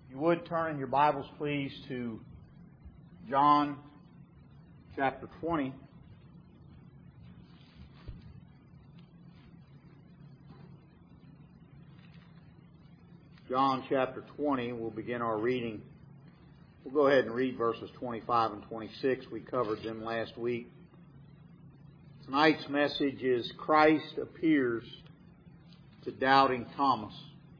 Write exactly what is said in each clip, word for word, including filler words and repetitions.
If you would turn in your Bibles, please, to John chapter twenty. John chapter twenty, we'll begin our reading. We'll go ahead and read verses twenty-five and twenty-six. We covered them last week. Tonight's message is Christ appears to doubting Thomas.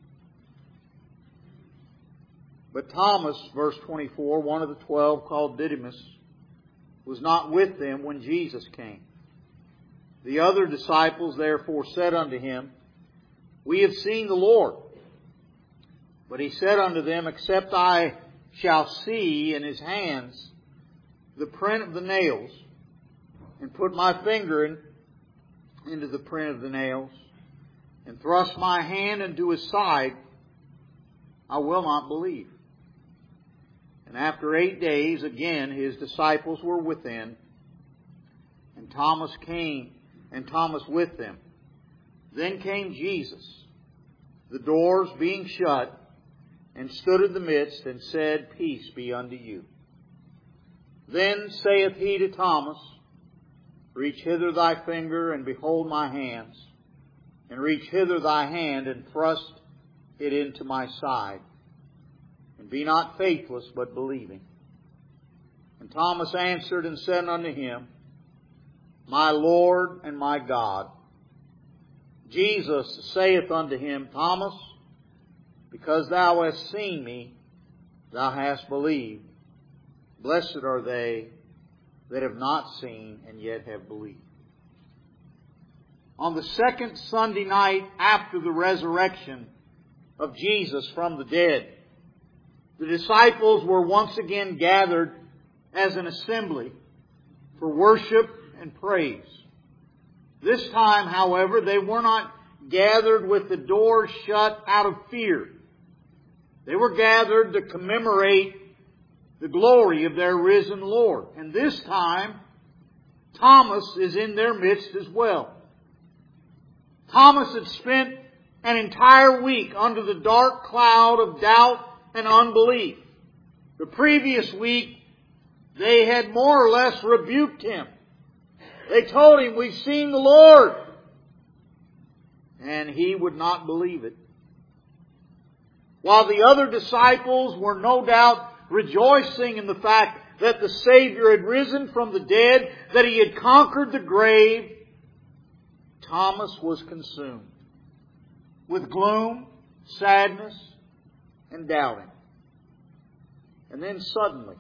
But Thomas, verse twenty-four, one of the twelve, called Didymus, was not with them when Jesus came. The other disciples therefore said unto him, We have seen the Lord. But he said unto them, Except I shall see in his hands the print of the nails, and put my finger in, into the print of the nails, and thrust my hand into his side, I will not believe. And after eight days, again, his disciples were within, and Thomas came, and Thomas with them. Then came Jesus, the doors being shut, and stood in the midst, and said, Peace be unto you. Then saith he to Thomas, Reach hither thy finger, and behold my hands, and reach hither thy hand, and thrust it into my side. And be not faithless, but believing. And Thomas answered and said unto him, My Lord and my God. Jesus saith unto him, Thomas, because thou hast seen me, thou hast believed. Blessed are they that have not seen and yet have believed. On the second Sunday night after the resurrection of Jesus from the dead, the disciples were once again gathered as an assembly for worship and praise. This time, however, they were not gathered with the doors shut out of fear. They were gathered to commemorate the glory of their risen Lord. And this time, Thomas is in their midst as well. Thomas had spent an entire week under the dark cloud of doubt and unbelief. The previous week, they had more or less rebuked him. They told him, We've seen the Lord. And he would not believe it. While the other disciples were no doubt rejoicing in the fact that the Savior had risen from the dead, that He had conquered the grave, Thomas was consumed with gloom, sadness, and doubting. And then suddenly,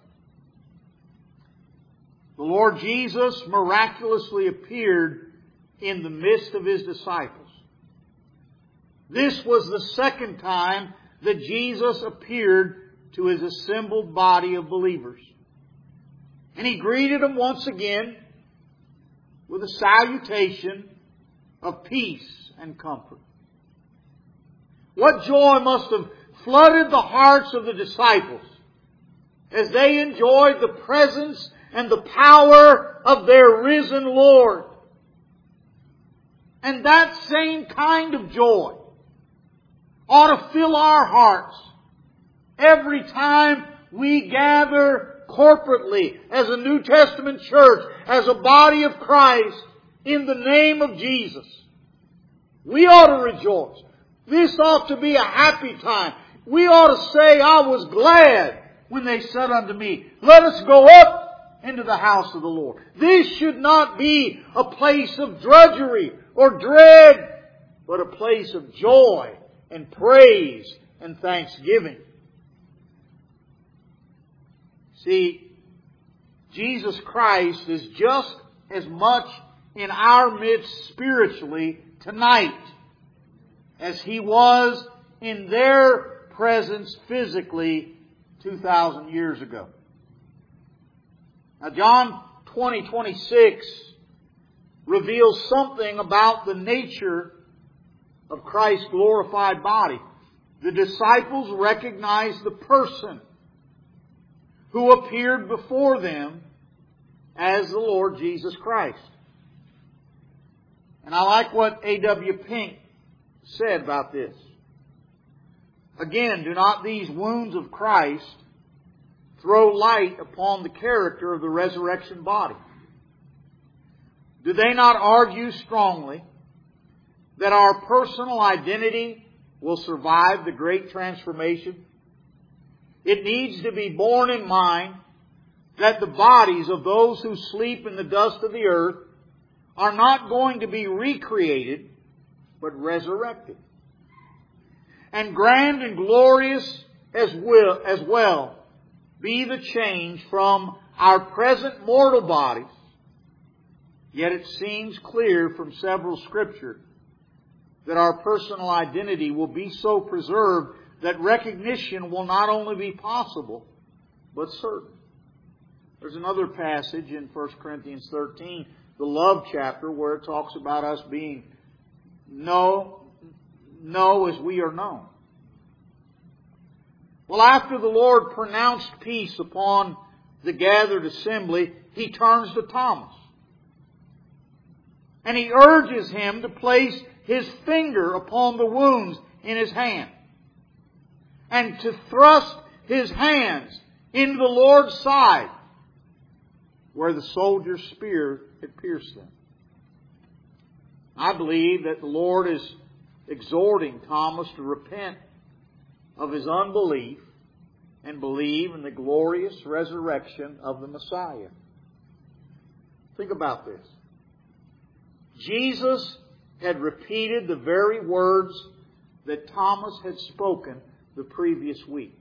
the Lord Jesus miraculously appeared in the midst of His disciples. This was the second time that Jesus appeared to His assembled body of believers. And He greeted them once again with a salutation of peace and comfort. What joy must have flooded the hearts of the disciples as they enjoyed the presence and the power of their risen Lord. And that same kind of joy ought to fill our hearts every time we gather corporately as a New Testament church, as a body of Christ, in the name of Jesus. We ought to rejoice. This ought to be a happy time. We ought to say, I was glad when they said unto me, Let us go up into the house of the Lord. This should not be a place of drudgery or dread, but a place of joy and praise and thanksgiving. See, Jesus Christ is just as much in our midst spiritually tonight as He was in their presence physically two thousand years ago. Now John twenty twenty-six reveals something about the nature of Christ's glorified body. The disciples recognized the person who appeared before them as the Lord Jesus Christ. And I like what A W Pink said about this. Again, do not these wounds of Christ throw light upon the character of the resurrection body? Do they not argue strongly that our personal identity will survive the great transformation? It needs to be borne in mind that the bodies of those who sleep in the dust of the earth are not going to be recreated, but resurrected. And grand and glorious as will, as well be the change from our present mortal bodies. Yet it seems clear from several scriptures that our personal identity will be so preserved that recognition will not only be possible, but certain. There's another passage in First Corinthians thirteen, the love chapter, where it talks about us being know, know as we are known. Well, after the Lord pronounced peace upon the gathered assembly, He turns to Thomas. And He urges him to place his finger upon the wounds in his hand, and to thrust his hands into the Lord's side, where the soldier's spear had pierced them. I believe that the Lord is exhorting Thomas to repent of his unbelief and believe in the glorious resurrection of the Messiah. Think about this. Jesus had repeated the very words that Thomas had spoken the previous week.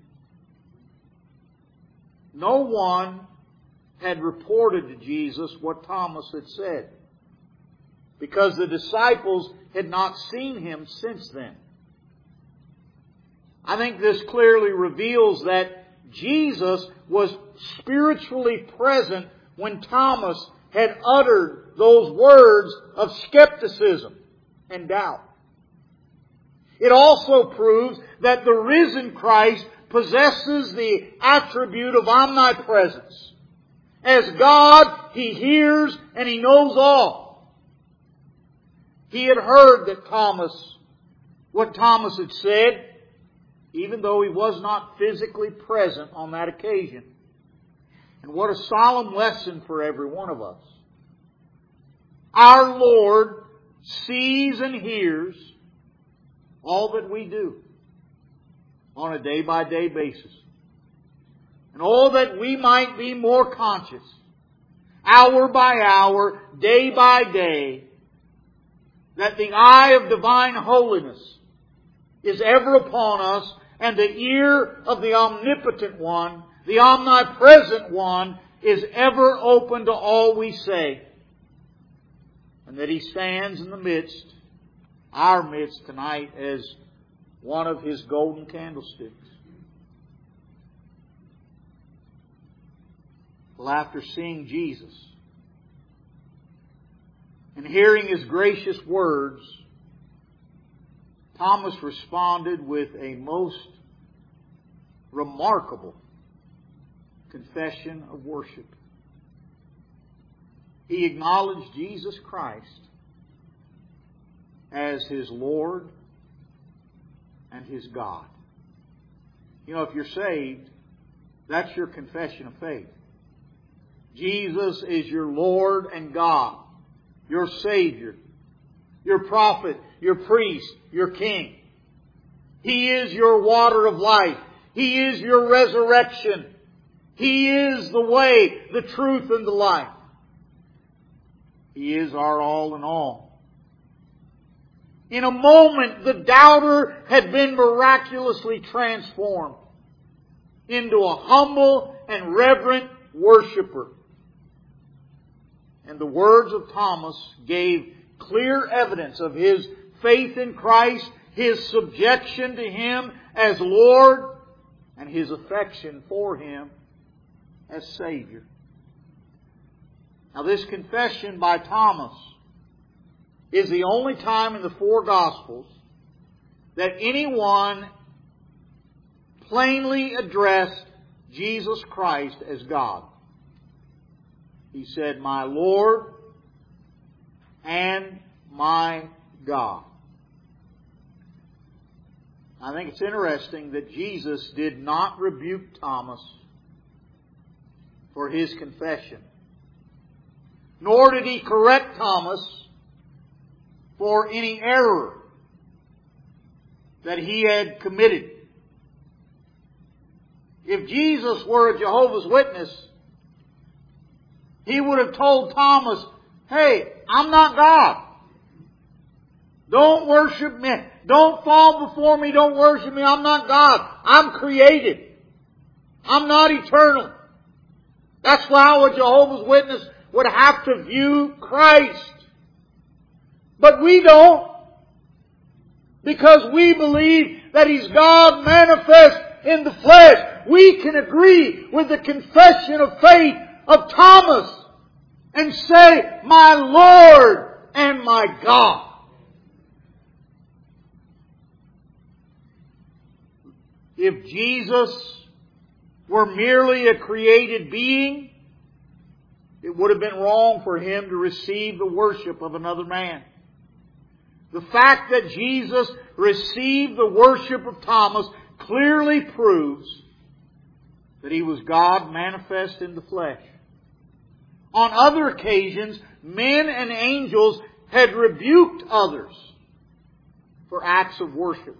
No one had reported to Jesus what Thomas had said, because the disciples had not seen Him since then. I think this clearly reveals that Jesus was spiritually present when Thomas had uttered those words of skepticism and doubt. It also proves that the risen Christ possesses the attribute of omnipresence. As God, He hears and He knows all. He had heard that Thomas, what Thomas had said, even though he was not physically present on that occasion. And what a solemn lesson for every one of us. Our Lord sees and hears all that we do on a day-by-day basis. And all that we might be more conscious, hour by hour, day by day, that the eye of divine holiness is ever upon us, and the ear of the omnipotent one, the omnipresent one, is ever open to all we say. And that He stands in the midst, our midst tonight, as one of His golden candlesticks. Well, after seeing Jesus and hearing His gracious words, Thomas responded with a most remarkable confession of worship. He acknowledged Jesus Christ as His Lord and His God. You know, if you're saved, that's your confession of faith. Jesus is your Lord and God, your Savior, your prophet, your priest, your king. He is your water of life. He is your resurrection. He is the way, the truth, and the life. He is our all in all. In a moment, the doubter had been miraculously transformed into a humble and reverent worshiper. And the words of Thomas gave clear evidence of his faith in Christ, his subjection to Him as Lord, and his affection for Him as Savior. Now, this confession by Thomas is the only time in the four Gospels that anyone plainly addressed Jesus Christ as God. He said, "My Lord and my God." I think it's interesting that Jesus did not rebuke Thomas for his confession. Nor did He correct Thomas for any error that he had committed. If Jesus were a Jehovah's Witness, He would have told Thomas, hey, I'm not God. Don't worship me. Don't fall before me. Don't worship me. I'm not God. I'm created. I'm not eternal. That's how a Jehovah's Witness would have to view Christ. But we don't. Because we believe that He's God manifest in the flesh. We can agree with the confession of faith of Thomas and say, my Lord and my God. If Jesus were merely a created being, it would have been wrong for Him to receive the worship of another man. The fact that Jesus received the worship of Thomas clearly proves that He was God manifest in the flesh. On other occasions, men and angels had rebuked others for acts of worship.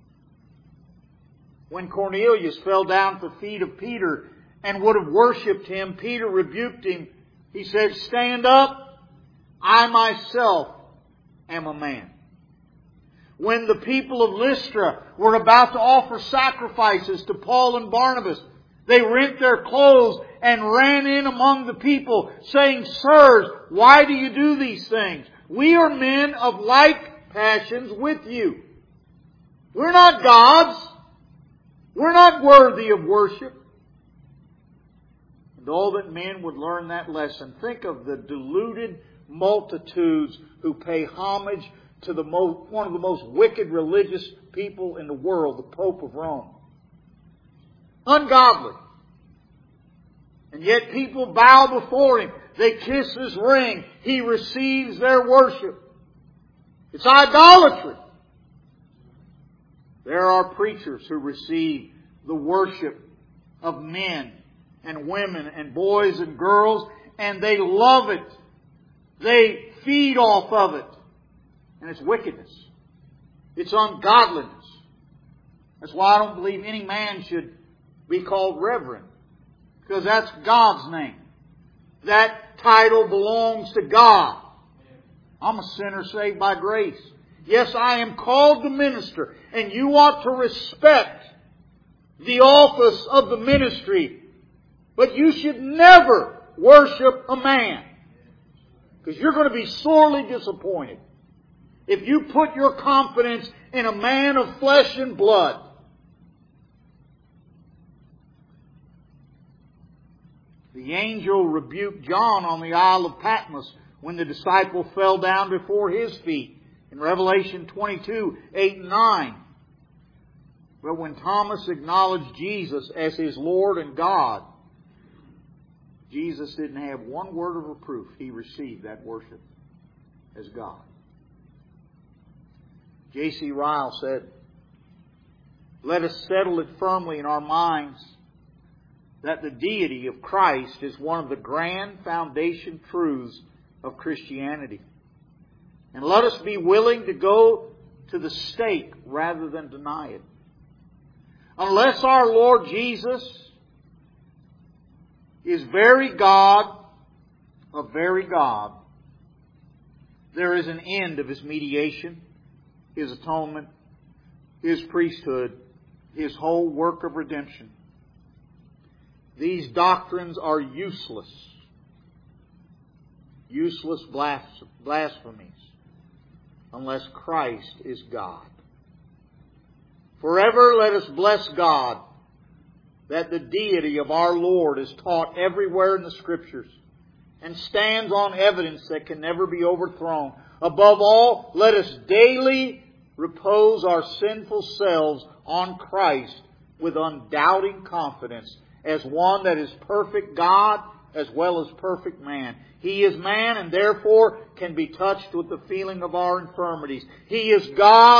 When Cornelius fell down at the feet of Peter and would have worshipped him, Peter rebuked him. He said, stand up, I myself am a man. When the people of Lystra were about to offer sacrifices to Paul and Barnabas, they rent their clothes and ran in among the people, saying, sirs, why do you do these things? We are men of like passions with you. We're not gods. We're not worthy of worship. And all that men would learn that lesson. Think of the deluded multitudes who pay homage to the most, one of the most wicked religious people in the world, the Pope of Rome. Ungodly. And yet people bow before Him. They kiss His ring. He receives their worship. It's idolatry. There are preachers who receive the worship of men and women and boys and girls, and they love it. They feed off of it. And it's wickedness. It's ungodliness. That's why I don't believe any man should be called reverend. Because that's God's name. That title belongs to God. I'm a sinner saved by grace. Yes, I am called to minister. And you ought to respect the office of the ministry. But you should never worship a man. Because you're going to be sorely disappointed if you put your confidence in a man of flesh and blood. The angel rebuked John on the Isle of Patmos when the disciple fell down before his feet in Revelation twenty-two, eight and nine. But when Thomas acknowledged Jesus as his Lord and God, Jesus didn't have one word of reproof. He received that worship as God. J C Ryle said, let us settle it firmly in our minds that the deity of Christ is one of the grand foundation truths of Christianity. And let us be willing to go to the stake rather than deny it. Unless our Lord Jesus is very God of very God, there is an end of His mediation, His atonement, His priesthood, His whole work of redemption. These doctrines are useless. Useless blasphemies unless Christ is God. Forever let us bless God that the deity of our Lord is taught everywhere in the Scriptures and stands on evidence that can never be overthrown. Above all, let us daily repose our sinful selves on Christ with undoubting confidence as one that is perfect God as well as perfect man. He is man and therefore can be touched with the feeling of our infirmities. He is God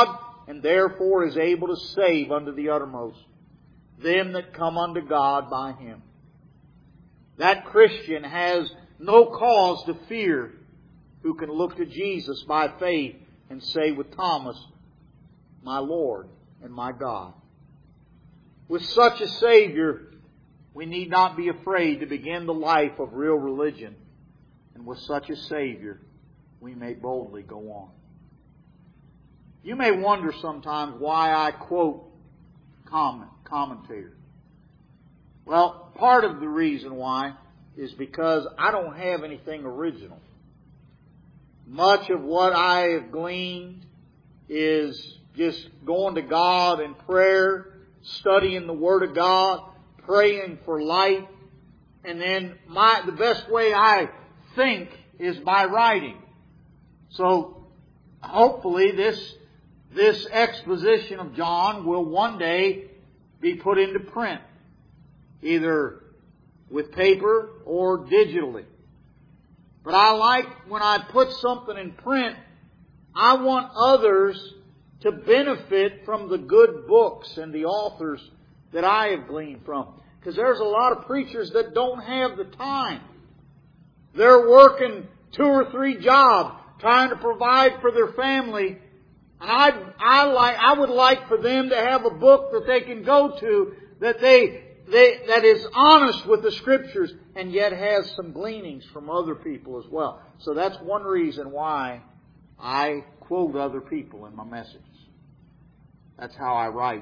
and therefore is able to save unto the uttermost them that come unto God by Him. That Christian has no cause to fear who can look to Jesus by faith and say with Thomas, my Lord and my God. With such a Savior, we need not be afraid to begin the life of real religion. And with such a Savior, we may boldly go on. You may wonder sometimes why I quote comment, commentators. Well, part of the reason why is because I don't have anything original. Much of what I have gleaned is just going to God in prayer, studying the Word of God, praying for light, and then my the best way I think is by writing. So hopefully this this exposition of John will one day be put into print, either with paper or digitally. But I like when I put something in print, I want others to benefit from the good books and the authors that I have gleaned from. Because there's a lot of preachers that don't have the time. They're working two or three jobs, trying to provide for their family. And I, I like, I would like for them to have a book that they can go to that they, they, that is honest with the Scriptures and yet has some gleanings from other people as well. So that's one reason why I quote other people in my messages. That's how I write.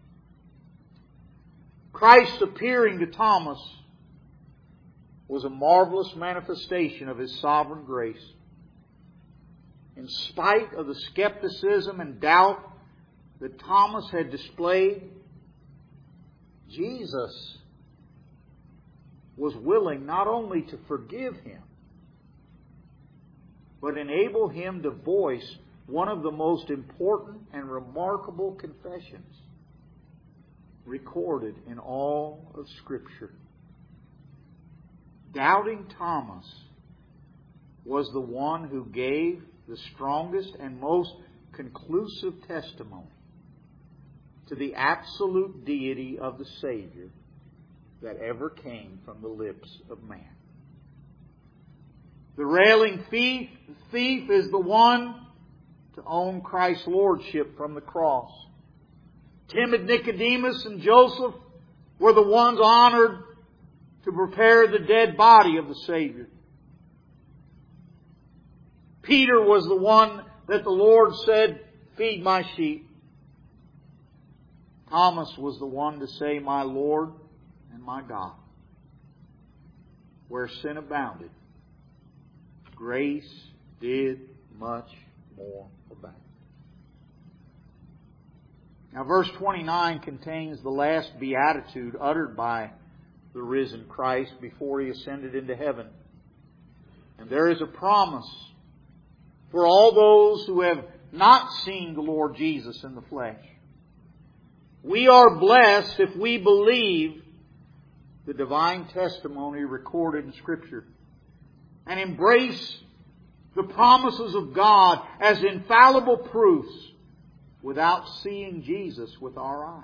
Christ appearing to Thomas was a marvelous manifestation of His sovereign grace. In spite of the skepticism and doubt that Thomas had displayed, Jesus was willing not only to forgive him, but enable him to voice one of the most important and remarkable confessions recorded in all of Scripture. Doubting Thomas was the one who gave the strongest and most conclusive testimony to the absolute deity of the Savior that ever came from the lips of man. The railing thief, thief is the one to own Christ's lordship from the cross. Timid Nicodemus and Joseph were the ones honored to prepare the dead body of the Savior. Peter was the one that the Lord said, feed my sheep. Thomas was the one to say, my Lord and my God. Where sin abounded, grace did much more abound. Now verse twenty-nine contains the last beatitude uttered by the risen Christ before He ascended into heaven. And there is a promise for all those who have not seen the Lord Jesus in the flesh. We are blessed if we believe the divine testimony recorded in Scripture and embrace the promises of God as infallible proofs without seeing Jesus with our eyes.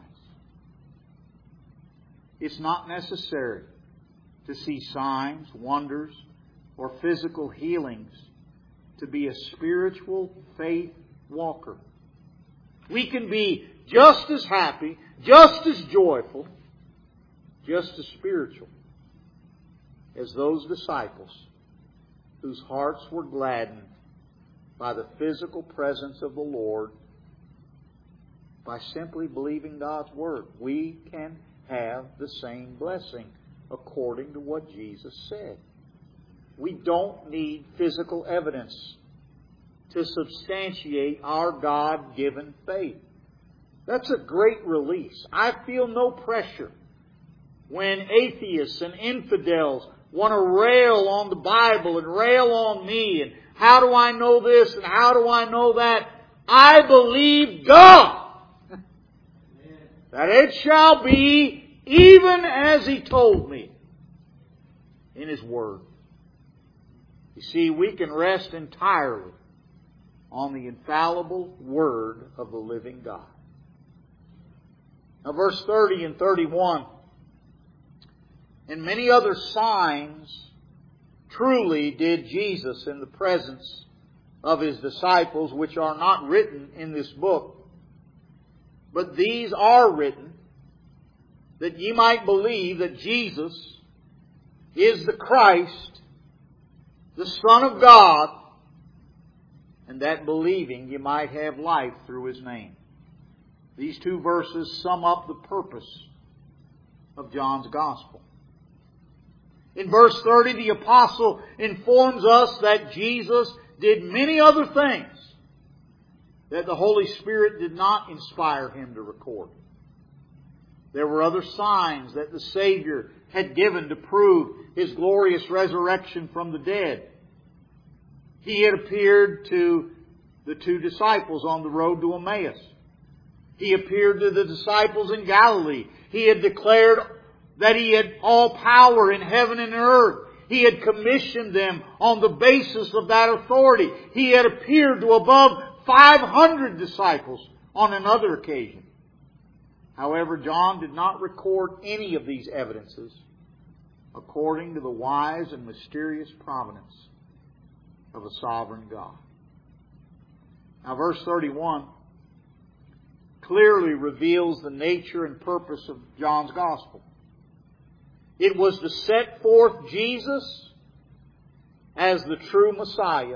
It's not necessary to see signs, wonders, or physical healings to be a spiritual faith walker. We can be just as happy, just as joyful, just as spiritual as those disciples whose hearts were gladdened by the physical presence of the Lord by simply believing God's Word. We can have the same blessing according to what Jesus said. We don't need physical evidence to substantiate our God-given faith. That's a great release. I feel no pressure when atheists and infidels want to rail on the Bible and rail on me and how do I know this and how do I know that. I believe God that it shall be even as He told me in His Word. You see, we can rest entirely on the infallible Word of the living God. Now verse thirty and thirty-one. And many other signs truly did Jesus in the presence of His disciples, which are not written in this book. But these are written, that ye might believe that Jesus is the Christ, the Son of God, and that believing ye might have life through His name. These two verses sum up the purpose of John's Gospel. In verse thirty, the apostle informs us that Jesus did many other things that the Holy Spirit did not inspire him to record. There were other signs that the Savior had given to prove His glorious resurrection from the dead. He had appeared to the two disciples on the road to Emmaus. He appeared to the disciples in Galilee. He had declared that He had all power in heaven and earth. He had commissioned them on the basis of that authority. He had appeared to above five hundred disciples on another occasion. However, John did not record any of these evidences according to the wise and mysterious providence of a sovereign God. Now, verse thirty-one clearly reveals the nature and purpose of John's Gospel. It was to set forth Jesus as the true Messiah,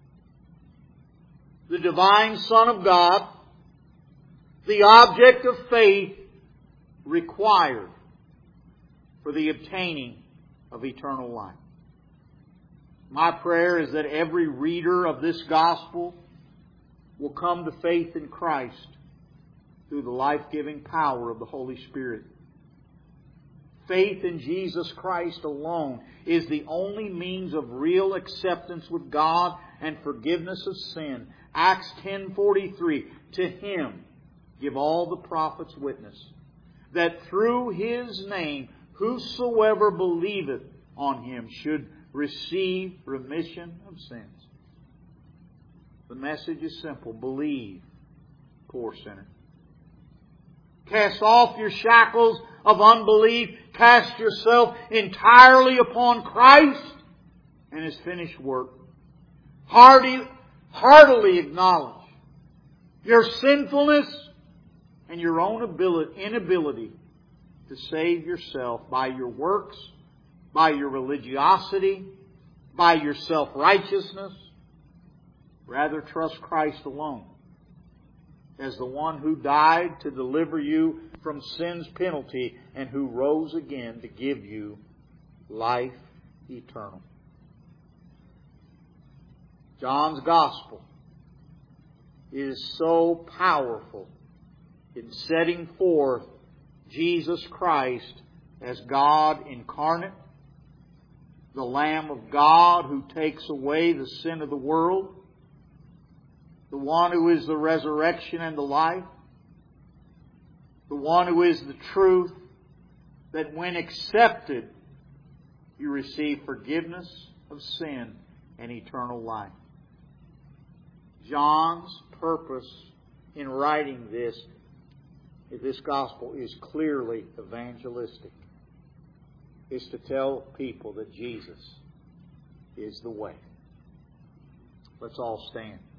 the divine Son of God, the object of faith required for the obtaining of eternal life. My prayer is that every reader of this Gospel will come to faith in Christ through the life-giving power of the Holy Spirit. Faith in Jesus Christ alone is the only means of real acceptance with God and forgiveness of sin. Acts ten forty-three, to Him give all the prophets witness, that through His name whosoever believeth on Him should receive remission of sins. The message is simple. Believe, poor sinner. Cast off your shackles of unbelief. Cast yourself entirely upon Christ and His finished work. Heartily, heartily acknowledge your sinfulness and your own ability, inability to save yourself by your works, by your religiosity, by your self-righteousness. Rather, trust Christ alone as the one who died to deliver you from sin's penalty and who rose again to give you life eternal. John's Gospel is so powerful in setting forth Jesus Christ as God incarnate, the Lamb of God who takes away the sin of the world, the one who is the resurrection and the life, the one who is the truth, that when accepted, you receive forgiveness of sin and eternal life. John's purpose in writing this, this gospel, is clearly evangelistic. It's to tell people that Jesus is the way. Let's all stand.